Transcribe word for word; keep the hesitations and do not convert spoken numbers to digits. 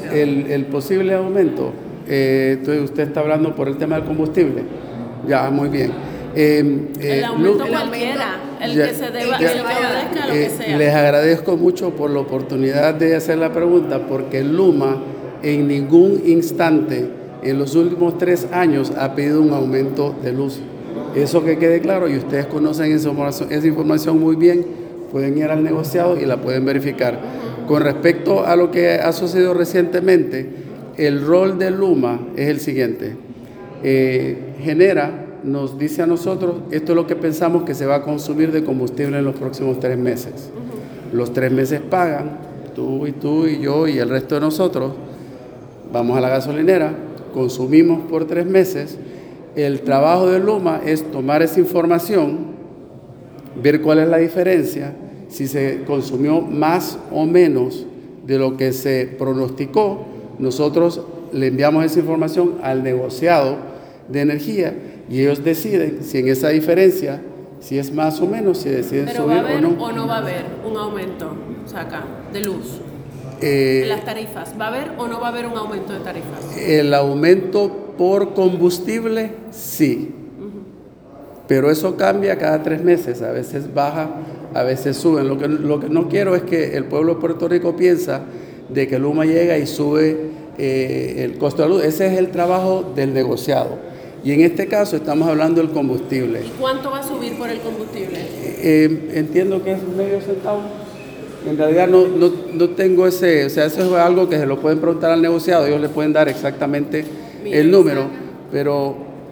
el, el posible aumento, eh, entonces usted está hablando por el tema del combustible. Ya, muy bien. Eh, el eh, aumento Lu- cualquiera, el ya, que se deba, ya, el que obedezca a lo eh, que sea. les agradezco mucho por la oportunidad de hacer la pregunta, porque Luma en ningún instante en los últimos tres años ha pedido un aumento de luz. Eso que quede claro, y ustedes conocen esa información, esa información muy bien, pueden ir al negociado y la pueden verificar. Con respecto a lo que ha sucedido recientemente, el rol de Luma es el siguiente. Eh, genera, nos dice a nosotros, esto es lo que pensamos que se va a consumir de combustible en los próximos tres meses. Uh-huh. Los tres meses pagan, tú y tú y yo y el resto de nosotros, vamos a la gasolinera, consumimos por tres meses. El trabajo de Luma es tomar esa información, ver cuál es la diferencia, si se consumió más o menos de lo que se pronosticó. Nosotros le enviamos esa información al negociado de energía y ellos deciden si en esa diferencia, si es más o menos, si deciden Pero subir va a haber o no. o no va a haber un aumento, o sea, acá, de luz. Eh, en las tarifas, ¿va a haber o no va a haber un aumento de tarifas? El aumento por combustible, sí. Uh-huh. Pero eso cambia cada tres meses, a veces baja, a veces sube. Lo que, lo que no quiero es que el pueblo de Puerto Rico piensa de que Luma llega y sube eh, el costo de la luz. Ese es el trabajo del negociado. Y en este caso estamos hablando del combustible. ¿Y cuánto va a subir por el combustible? Eh, entiendo que es medio centavo. En realidad no, no, no tengo ese, o sea, eso es algo que se lo pueden preguntar al negociado, ellos le pueden dar exactamente Mira, el número, pero